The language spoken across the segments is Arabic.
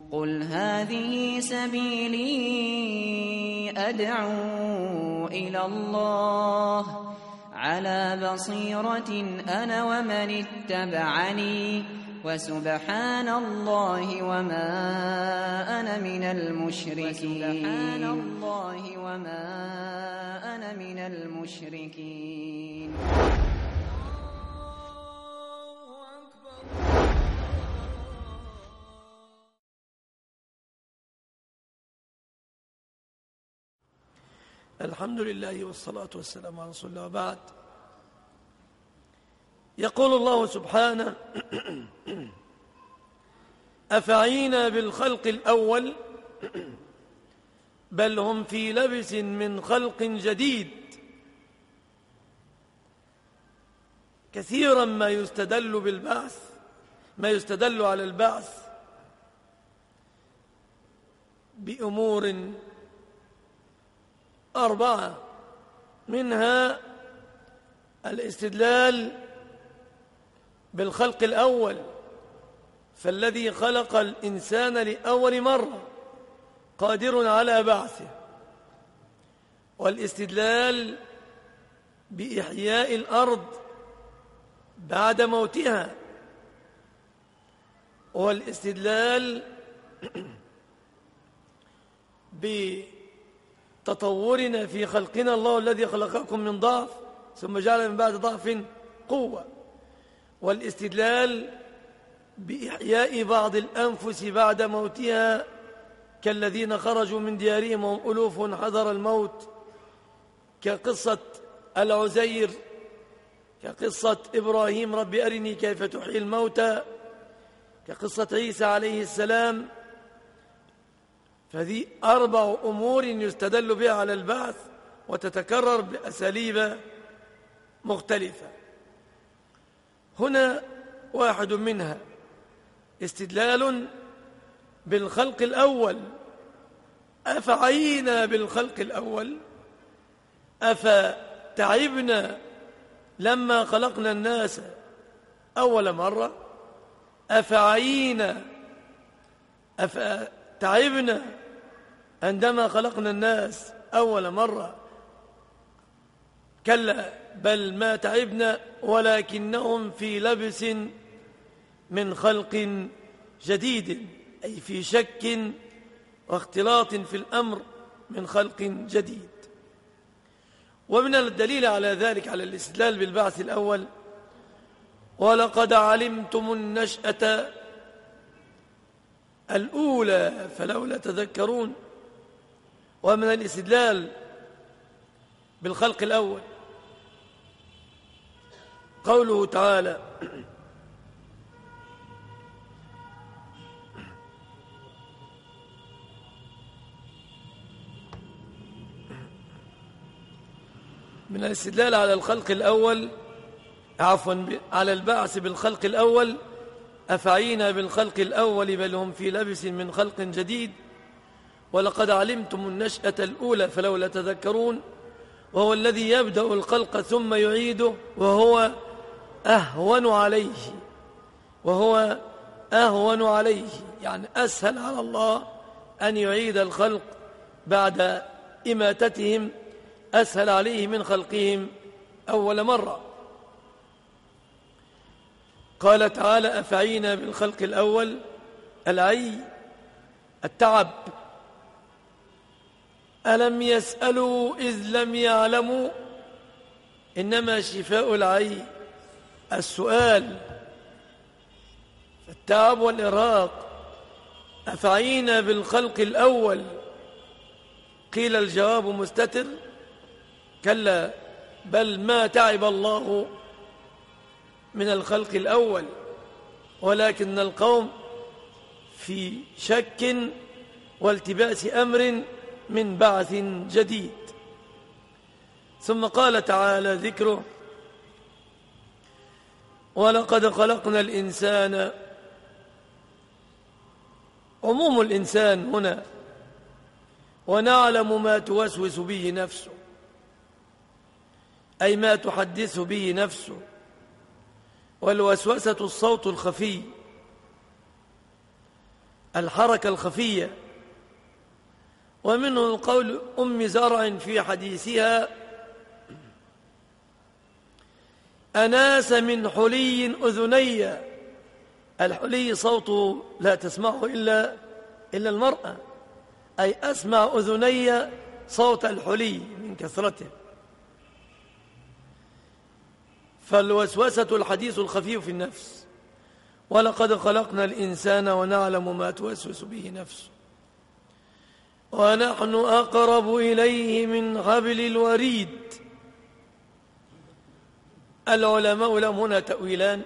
قل هذه سبيلي أدعو إلى الله على بصيرة أنا ومن اتبعني وسبحان الله وما أنا من المشركين. الحمد لله والصلاة والسلام على رسول الله وبعد. يقول الله سبحانه: أفعينا بالخلق الأول بل هم في لبس من خلق جديد. كثيرا ما يستدل على البعث بأمور 4، منها الاستدلال بالخلق الأول، فالذي خلق الإنسان لأول مرة قادر على بعثه، والاستدلال بإحياء الأرض بعد موتها، والاستدلال بتطورنا في خلقنا، الله الذي خلقكم من ضعف ثم جعل من بعد ضعف قوة، والاستدلال بإحياء بعض الأنفس بعد موتها كالذين خرجوا من ديارهم وهم ألوف حذر الموت، كقصة العزير، كقصة إبراهيم رب أرني كيف تحيي الموتى، كقصة عيسى عليه السلام. فهذه 4 أمور يستدل بها على البعث وتتكرر بأساليب مختلفة. هنا واحد منها استدلال بالخلق الأول. أفعينا بالخلق الأول، أفتعبنا لما خلقنا الناس أول مرة، أفتعبنا عندما خلقنا الناس أول مرة؟ كلا بل ما تعبنا ولكنهم في لبس من خلق جديد، أي في شك واختلاط في الأمر من خلق جديد. ومن الدليل على ذلك، على الاستدلال بالبعث الأول: ولقد علمتم النشأة الأولى فلولا تذكرون. ومن الاستدلال بالخلق الأول قوله تعالى: من الاستدلال على الخلق الأول على البعث بالخلق الأول: أفعينا بالخلق الأول بل هم في لبس من خلق جديد، ولقد علمتم النشأة الأولى فلولا تذكرون. وهو الذي يبدأ الخلق ثم يعيده، وهو أهون عليه، يعني أسهل على الله أن يعيد الخلق بعد إماتتهم، أسهل عليه من خلقهم أول مرة. قال تعالى: أفعينا بالخلق الأول، العي التعب. ألم يسألوا إذ لم يعلموا، إنما شفاء العي السؤال، التعب والإرهاق. أفعينا بالخلق الأول، قيل الجواب مستتر: كلا بل ما تعب الله من الخلق الأول، ولكن القوم في شك والتباس أمر من بعث جديد. ثم قال تعالى ذكره: ولقد خلقنا الإنسان. عموم الإنسان هنا، ونعلم ما توسوس به نفسه، أي ما تحدث به نفسه. والوسوسة الصوت الخفي الحركة الخفية. ومنه قول أم زرع في حديثها: أناس من حلي أذني. الحلي صوته لا تسمعه إلا المرأة، أي أسمع أذني صوت الحلي من كثرته. فالوسوسة الحديث الخفيف في النفس، ولقد خلقنا الإنسان ونعلم ما توسوس به نفسه ونحن أقرب إليه من حبل الوريد. العلماء لهم هنا تأويلان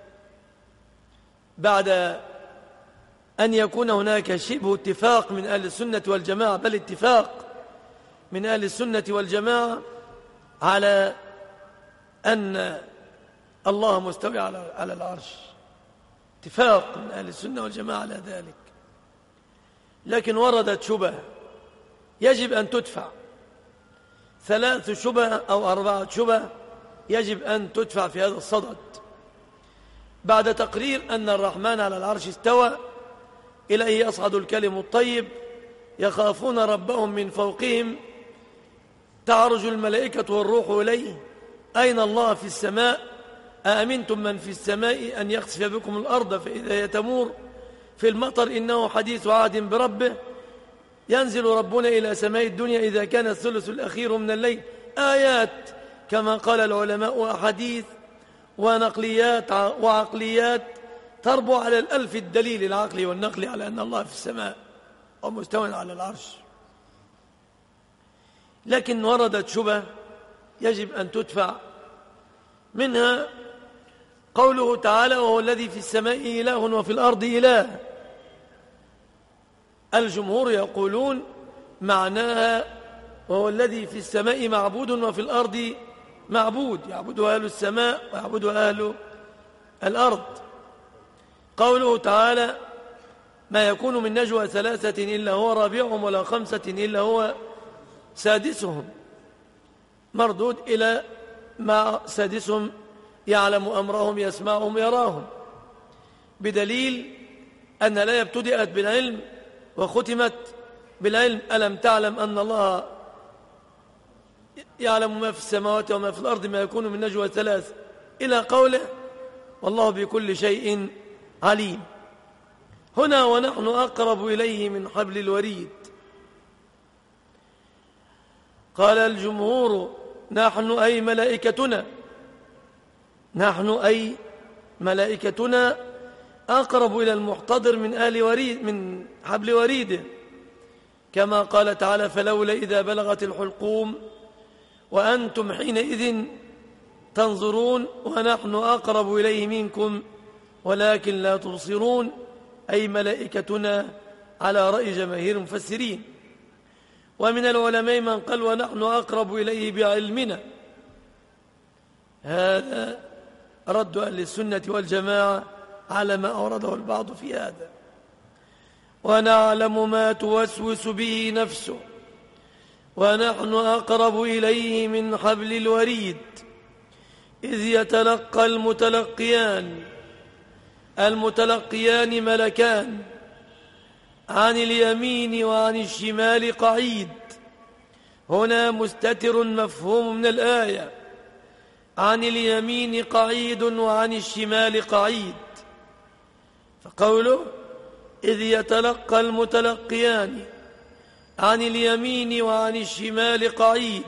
بعد أن يكون هناك شبه اتفاق من أهل السنة والجماعة، بل اتفاق من أهل السنة والجماعة على أن الله مستوي على العرش، اتفاق من أهل السنة والجماعة على ذلك. لكن وردت شبهة يجب أن تدفع، 3 شبهة أو 4 شبهة يجب أن تدفع في هذا الصدد. بعد تقرير أن الرحمن على العرش استوى، إليه يصعد الكلم الطيب، يخافون ربهم من فوقهم، تعرج الملائكة والروح إليه، أين الله في السماء، أأمنتم من في السماء أن يخسف بكم الأرض فإذا هي تمور، في المطر إنه حديث عهد بربه، ينزل ربنا إلى سماء الدنيا إذا كان الثلث الأخير من الليل. آيات كما قال العلماء، وأحاديث ونقليات وعقليات تربو على 1000 الدليل العقلي والنقلي على أن الله في السماء ومستوى على العرش. لكن وردت شبهة يجب أن تدفع، منها قوله تعالى: وهو الذي في السماء إله وفي الأرض إله. الجمهور يقولون معناها وهو الذي في السماء معبود وفي الأرض معبود، يعبده أهل السماء ويعبده أهل الأرض. قوله تعالى: ما يكون من نجوى 3 إلا هو رابعهم ولا 5 إلا هو سادسهم، مردود إلى مع سادسهم يعلم أمرهم يسمعهم يراهم، بدليل أن لا ابتدأت بالعلم وختمت بالعلم. ألم تعلم أن الله يعلم ما في السماوات وما في الأرض ما يكون من نجوى 3 إلى قوله: والله بكل شيء عليم. هنا ونحن أقرب إليه من حبل الوريد. قال الجمهور: نحن أي ملائكتنا، نحن أي ملائكتنا أقرب إلى المحتضر من آل وريد، من حبل وريده، كما قال تعالى: فلولا إذا بلغت الحلقوم وأنتم حينئذ تنظرون ونحن أقرب إليه منكم ولكن لا تبصرون، أي ملائكتنا على رأي جماهير المفسرين. ومن العلماء من قال: ونحن أقرب إليه بعلمنا. هذا رد أهل السنة والجماعة على ما أورده البعض في هذا. ونعلم ما توسوس به نفسه ونحن أقرب إليه من حبل الوريد إذ يتلقى المتلقيان ملكان عن اليمين وعن الشمال قعيد. هنا مستتر مفهوم من الآية، عن اليمين قعيد وعن الشمال قعيد. فقوله: إذ يتلقى المتلقيان عن اليمين وعن الشمال قعيد،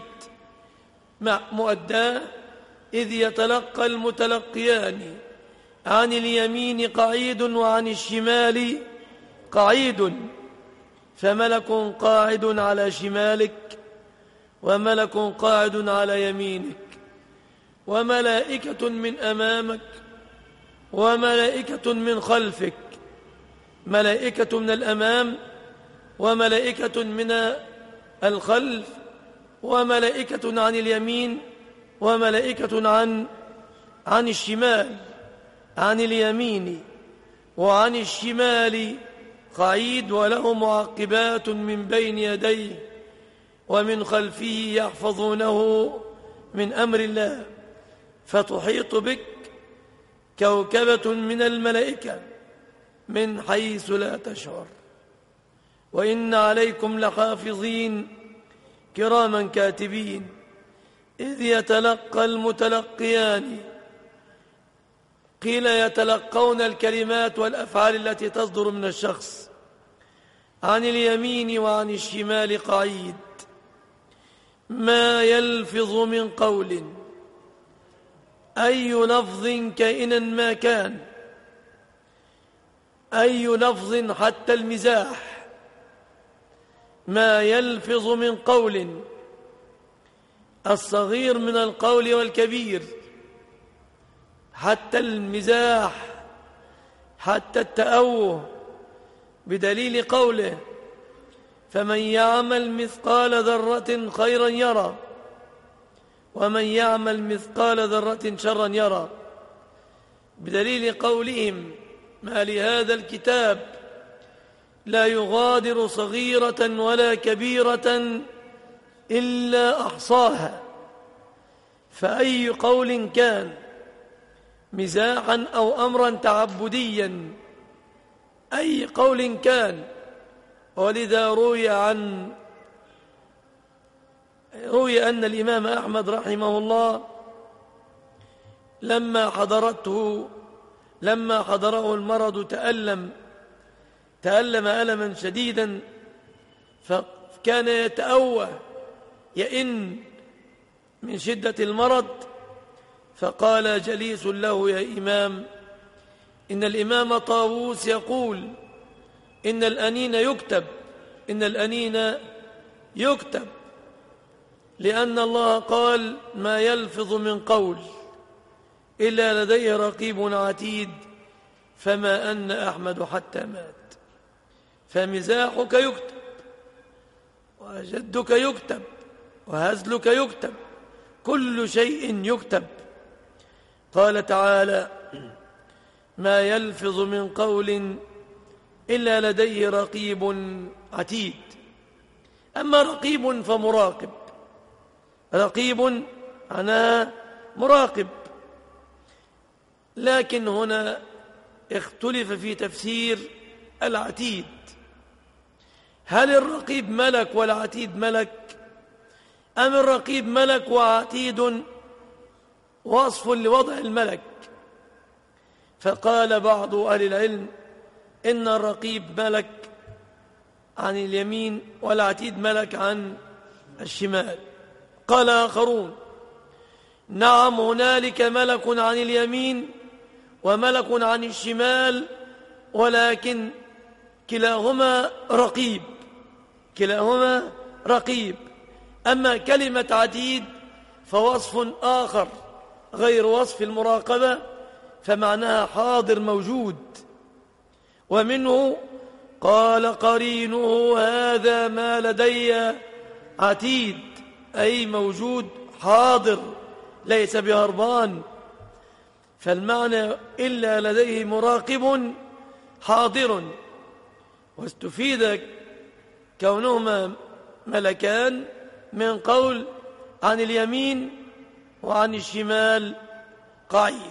مؤداه: إذ يتلقى المتلقيان عن اليمين قعيد وعن الشمال قعيد، فملك قاعد على شمالك وملك قاعد على يمينك، وملائكة من أمامك وملائكة من خلفك، ملائكة من الأمام وملائكة من الخلف وملائكة عن اليمين وملائكة عن الشمال. عن اليمين وعن الشمال قعيد، وله معقبات من بين يديه ومن خلفه يحفظونه من أمر الله، فتحيط بك كوكبة من الملائكة من حيث لا تشعر. وإن عليكم لحافظين كراما كاتبين إذ يتلقى المتلقيان. قيل يتلقون الكلمات والأفعال التي تصدر من الشخص عن اليمين وعن الشمال قعيد. ما يلفظ من قول، أي لفظ كائنا ما كان، أي لفظ حتى المزاح. ما يلفظ من قول، الصغير من القول والكبير، حتى المزاح، حتى التأوه، بدليل قوله فمن يعمل مثقال ذرة خيرا يرى ومن يعمل مثقال ذرة شرا يرى، بدليل قولهم ما لهذا الكتاب لا يغادر صغيرة ولا كبيرة إلا أحصاها. فأي قول كان مزاحا أو أمرا تعبديا، أي قول كان. ولذا روي أن الإمام أحمد رحمه الله لما حضره المرض تألم ألما شديدا، فكان يتأوه يئن من شدة المرض، فقال جليس له يا إمام إن الإمام طاووس يقول إن الأنين يكتب لأن الله قال ما يلفظ من قول إلا لديه رقيب عتيد، فما أن أحمد حتى مات. فمزاحك يكتب، وجدك يكتب، وهزلك يكتب، كل شيء يكتب. قال تعالى ما يلفظ من قول إلا لديه رقيب عتيد. أما رقيب فمراقب، رقيب معناها مراقب. لكن هنا اختلف في تفسير العتيد، هل الرقيب ملك والعتيد ملك، أم الرقيب ملك وعتيد وصف لوضع الملك؟ فقال بعض أهل العلم إن الرقيب ملك عن اليمين والعتيد ملك عن الشمال. قال آخرون نعم هنالك ملك عن اليمين وملك عن الشمال، ولكن كلاهما رقيب. أما كلمة عتيد فوصف آخر غير وصف المراقبة، فمعناها حاضر موجود. ومنه قال قرينه هذا ما لدي عتيد، أي موجود حاضر ليس بهربان. فالمعنى إلا لديه مراقب حاضر. واستفيد كونهما ملكان من قول عن اليمين وعن الشمال قعيد.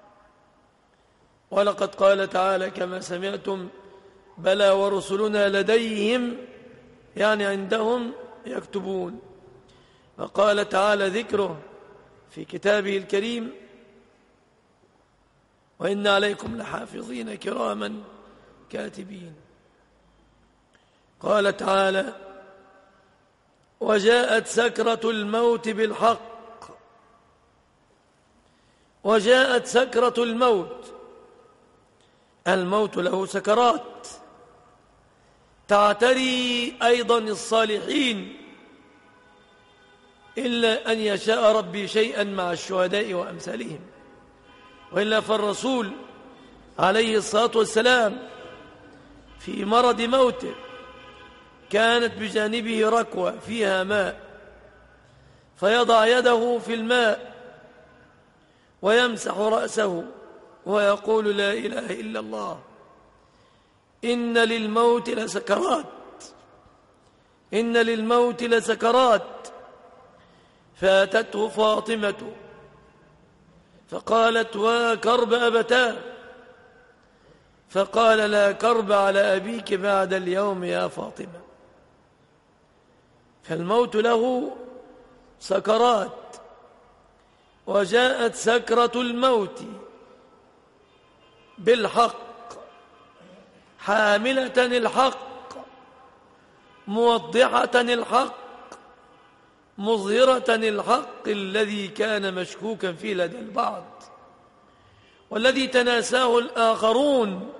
ولقد قال تعالى كما سمعتم بلى ورسلنا لديهم، يعني عندهم يكتبون. وقال تعالى ذكره في كتابه الكريم وإن عليكم لحافظين كراما كاتبين. قال تعالى وجاءت سكرة الموت بالحق. وجاءت سكرة الموت، الموت له سكرات تعتري أيضا الصالحين، إلا أن يشاء ربي شيئا مع الشهداء وأمثالهم. وإلا فالرسول عليه الصلاة والسلام في مرض موته كانت بجانبه ركوة فيها ماء، فيضع يده في الماء ويمسح رأسه ويقول لا إله إلا الله. إن للموت لسكرات، إن للموت لسكرات. فأتته فاطمة فقالت وكرب أبتاه، فقال لا كرب على أبيك بعد اليوم يا فاطمة. فالموت له سكرات، وجاءت سكرة الموت بالحق حاملة الحق موضحة الحق مظهرة الحق الذي كان مشكوكا فيه لدى البعض والذي تناساه الآخرون.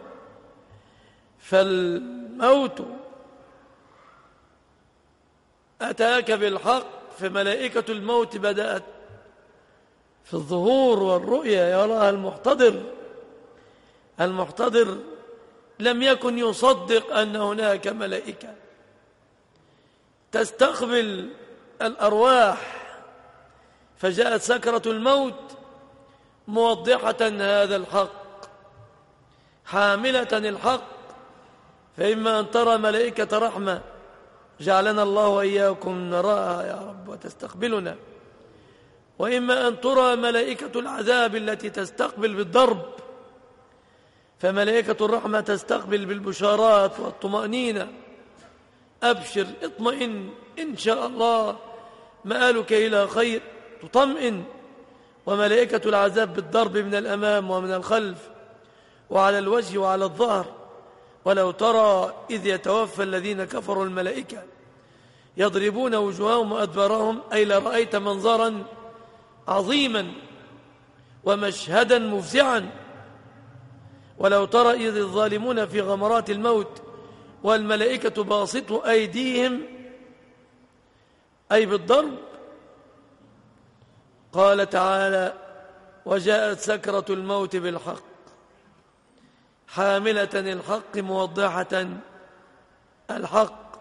فالموت أتاك بالحق، فملائكة الموت بدأت في الظهور والرؤيا يراها المحتضر لم يكن يصدق أن هناك ملائكة تستقبل الأرواح، فجاءت سكرة الموت موضحة هذا الحق حاملة الحق. فإما أن ترى ملائكة رحمة جعلنا الله وإياكم نراها يا رب وتستقبلنا، وإما أن ترى ملائكة العذاب التي تستقبل بالضرب، فملائكة الرحمة تستقبل بالبشارات والطمأنينة. أبشر اطمئن إن شاء الله مآلك إلى خير، تطمئن. وملائكة العذاب بالضرب من الأمام ومن الخلف وعلى الوجه وعلى الظهر. ولو ترى إذ يتوفى الذين كفروا الملائكة يضربون وجوههم وأدبارهم، أي لرأيت منظرا عظيما ومشهدا مفزعا. ولو ترى إذ الظالمون في غمرات الموت والملائكة باسطوا أيديهم، أي بالضرب. قال تعالى وجاءت سكرة الموت بالحق حاملة الحق موضحة الحق.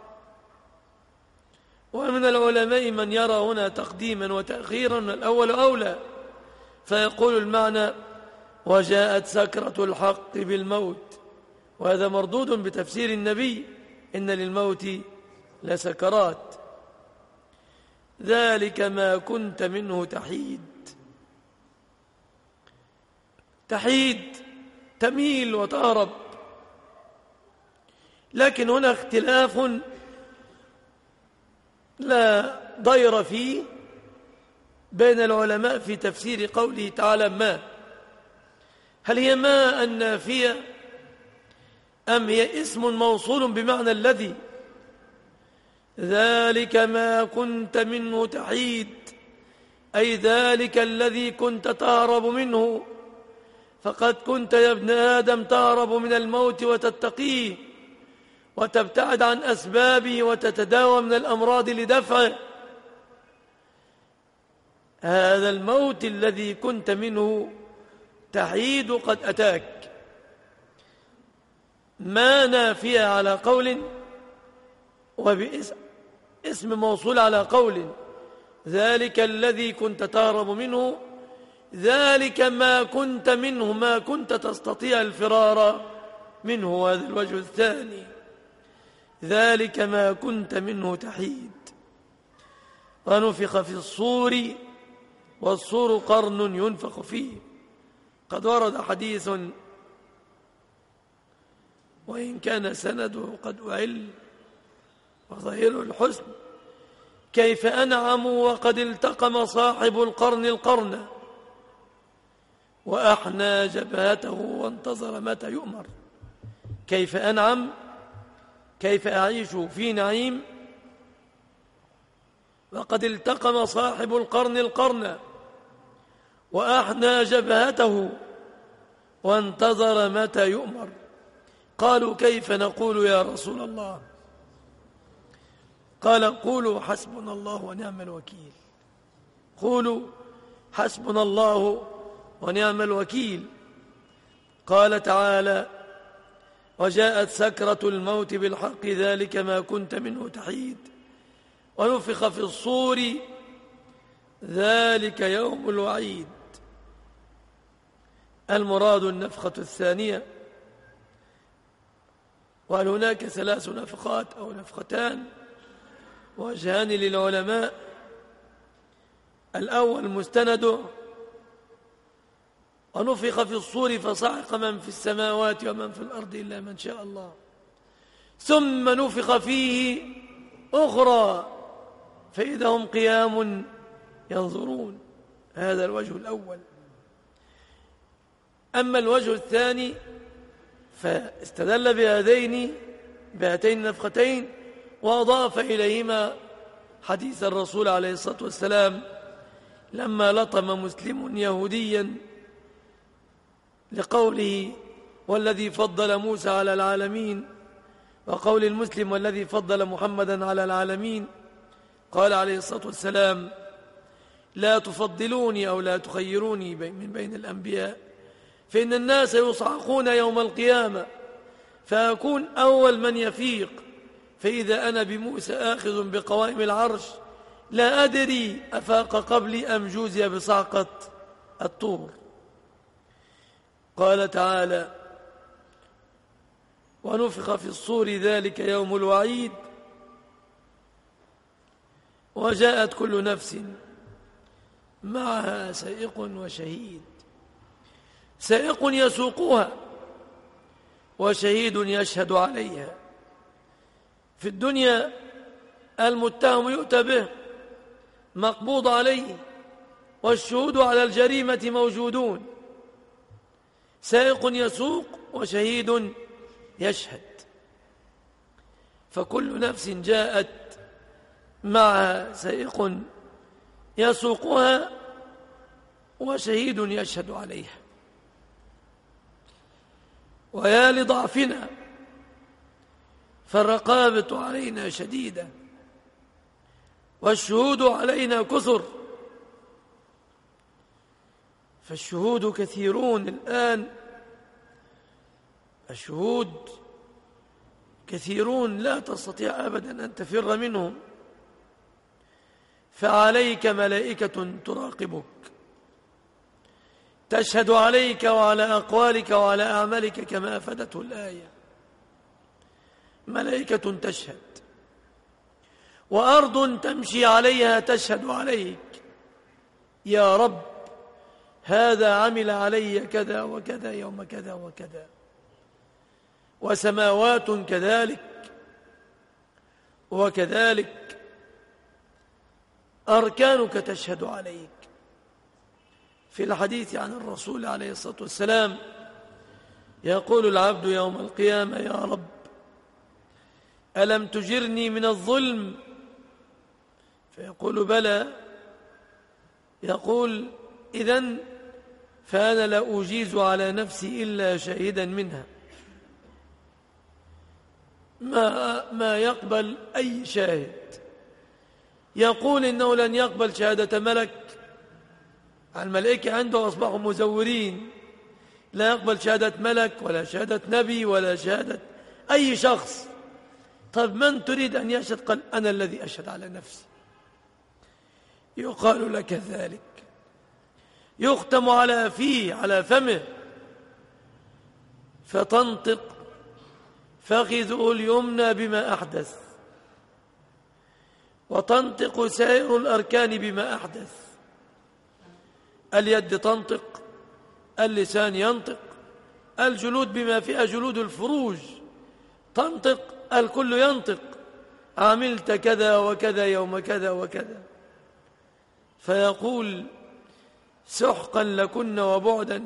ومن العلماء من يرى هنا تقديما وتأخيرا، الأول أولى، فيقول المعنى وجاءت سكرة الحق بالموت، وهذا مردود بتفسير النبي إن للموت لسكرات، ذلك ما كنت منه تحيد تميل وتهرب. لكن هنا اختلاف لا ضير فيه بين العلماء في تفسير قوله تعالى ما، هل هي ما النافية أم هي اسم موصول بمعنى الذي؟ ذلك ما كنت منه تحيد، أي ذلك الذي كنت تهرب منه. فقد كنت يا ابن آدم تهرب من الموت وتتقيه وتبتعد عن أسبابه وتتداوى من الأمراض لدفعه. هذا الموت الذي كنت منه تحيد قد أتاك. ما نافية على قول وباسم موصول على قول، ذلك الذي كنت تهرب منه، ذلك ما كنت منه، ما كنت تستطيع الفرار منه. هذا الوجه الثاني، ذلك ما كنت منه تحيد. ونفخ في الصور والصور قرن ينفخ فيه. قد ورد حديث وإن كان سنده قد أعل وظاهره الحسن، كيف أنعم وقد التقم صاحب القرن القرن وأحنى جبهته وانتظر متى يؤمر. كيف أنعم، كيف أعيش في نعيم وقد التقم صاحب القرن القرن وأحنى جبهته وانتظر متى يؤمر. قالوا كيف نقول يا رسول الله؟ قال قولوا حسبنا الله ونعم الوكيل. قولوا حسبنا الله ونعم الوكيل. قال تعالى وجاءت سكرة الموت بالحق ذلك ما كنت منه تحيد. ونفخ في الصور ذلك يوم الوعيد. المراد النفخة الثانية. وهل هناك 3 نفخات أو نفختان؟ وجهان للعلماء. الأول مستنده ونفخ في الصور فصعق من في السماوات ومن في الأرض إلا من شاء الله ثم نفخ فيه أخرى فإذا هم قيام ينظرون. هذا الوجه الأول. أما الوجه الثاني فاستدل بهاتين النفختين وأضاف إليهما حديث الرسول عليه الصلاة والسلام لما لطم مسلم يهوديا لقوله والذي فضل موسى على العالمين وقول المسلم والذي فضل محمدا على العالمين، قال عليه الصلاة والسلام لا تفضلوني أو لا تخيروني من بين الأنبياء فإن الناس يصعقون يوم القيامة فأكون أول من يفيق فإذا أنا بموسى آخذ بقوائم العرش لا أدري أفاق قبلي أم جوزي بصعقة الطور. قال تعالى ونفخ في الصور ذلك يوم الوعيد وجاءت كل نفس معها سائق وشهيد، سائق يسوقها وشهيد يشهد عليها. في الدنيا المتهم يؤتى به مقبوض عليه والشهود على الجريمة موجودون، سائق يسوق وشهيد يشهد، فكل نفس جاءت معها سائق يسوقها وشهيد يشهد عليها. ويا لضعفنا فالرقابة علينا شديدة والشهود علينا كثر، فالشهود كثيرون الآن، الشهود كثيرون لا تستطيع أبدا أن تفر منهم، فعليك ملائكة تراقبك تشهد عليك وعلى أقوالك وعلى أعمالك كما أفادته الآية. ملائكة تشهد وأرض تمشي عليها تشهد عليك يا رب هذا عمل علي كذا وكذا يوم كذا وكذا، وسماوات كذلك وكذلك أركانك تشهد عليك. في الحديث عن الرسول عليه الصلاة والسلام يقول العبد يوم القيامة يا رب ألم تجرني من الظلم؟ فيقول بلى، يقول إذن فأنا لا أجيز على نفسي إلا شهيدا منها. ما يقبل أي شاهد، يقول إنه لن يقبل شهادة ملك، الملائكة عنده أصبحوا مزورين، لا يقبل شهادة ملك ولا شهادة نبي ولا شهادة أي شخص. طب من تريد أن يشهد؟ قال أنا الذي أشهد على نفسي. يقال لك ذلك، يختم على فيه على فمه فتنطق فخذه اليمنى بما أحدث وتنطق سائر الأركان بما أحدث. اليد تنطق، اللسان ينطق، الجلود بما فيها جلود الفروج تنطق، الكل ينطق عملت كذا وكذا يوم كذا وكذا. فيقول سحقا لكن وبعدا،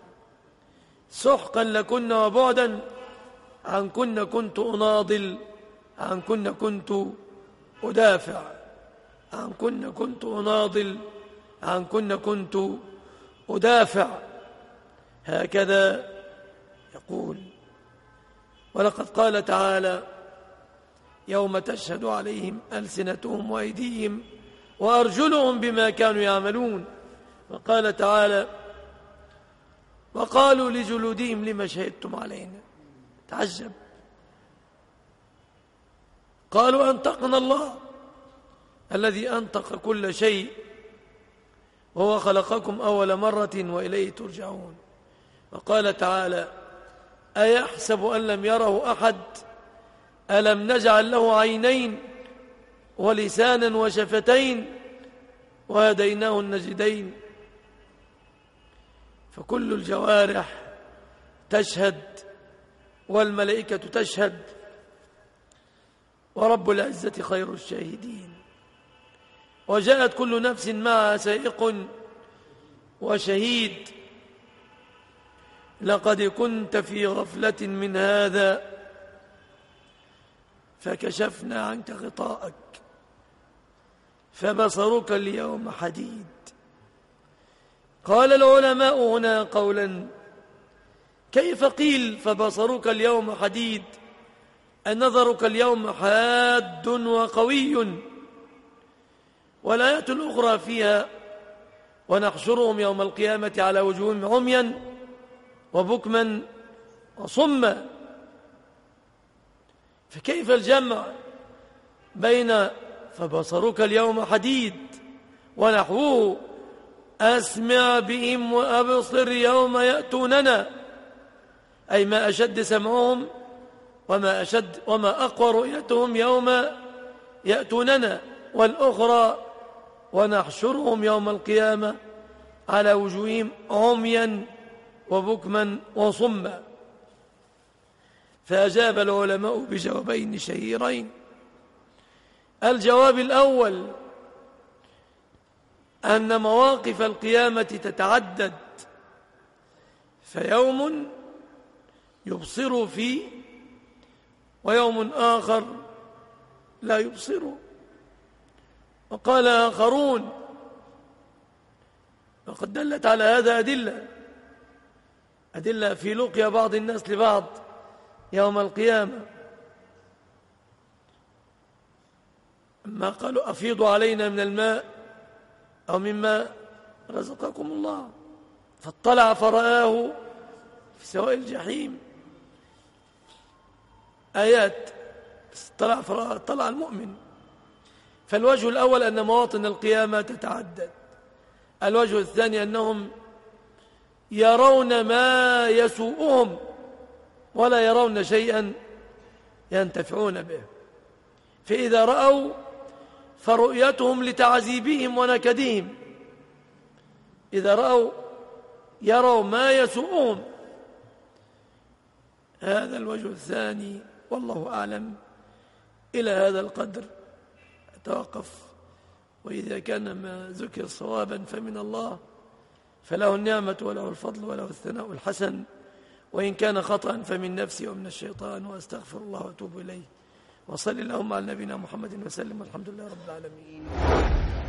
سحقا لكن وبعدا عنكن كنت أناضل، عنكن كنت أدافع، عنكن كنت أناضل، عنكن كنت أدافع. هكذا يقول. ولقد قال تعالى يوم تشهد عليهم ألسنتهم وأيديهم وأرجلهم بما كانوا يعملون. وقال تعالى وقالوا لجلودهم لما شهدتم علينا. تعجب، قالوا أنطقنا الله الذي أنطق كل شيء وهو خلقكم أول مرة وإليه ترجعون. وقال تعالى أيحسب أن لم يره أحد ألم نجعل له عينين ولسانا وشفتين وهديناه النجدين. فكل الجوارح تشهد والملائكة تشهد ورب العزة خير الشاهدين. وجاءت كل نفس معها سائق وشهيد. لقد كنت في غفلة من هذا فكشفنا عنك غطاءك فبصرك اليوم حديد. قال العلماء هنا قولا: كيف قيل فبصرك اليوم حديد؟ نظرك اليوم حاد وقوي. والآية الأخرى فيها: ونحشرهم يوم القيامة على وجوههم عميا وبكما وصما. فكيف الجمع بين فبصرك اليوم حديد ونحوه أسمع بهم وأبصر يوم يأتوننا، أي ما أشد سمعهم وما أقوى رؤيتهم يوم يأتوننا. والأخرى: ونحشرهم يوم القيامة على وجوههم عميا وبكما وصما. فأجاب العلماء بجوابين شهيرين. الجواب الأول أن مواقف القيامة تتعدد، فيوم يبصر فيه ويوم آخر لا يبصر. وقال آخرون: وقد دلت على هذا أدلة في لقيا بعض الناس لبعض يوم القيامة. أما قالوا: أفيضوا علينا من الماء أو مما رزقكم الله، فاطلع فرآه في سواء الجحيم. آيات طلع المؤمن. فالوجه الأول أن مواطن القيامة تتعدد. الوجه الثاني أنهم يرون ما يسوءهم ولا يرون شيئا ينتفعون به. فإذا رأوا فرؤيتهم لتعذيبهم ونكدهم. إذا رأوا يروا ما يسوءهم. هذا الوجه الثاني، والله أعلم. إلى هذا القدر أتوقف، وإذا كان ما ذكر صوابا فمن الله، فله النعمة وله الفضل وله الثناء الحسن، وإن كان خطأ فمن نفسي ومن الشيطان، وأستغفر الله وأتوب إليه. وصل اللهم على نبينا محمد وسلم، والحمد لله رب العالمين.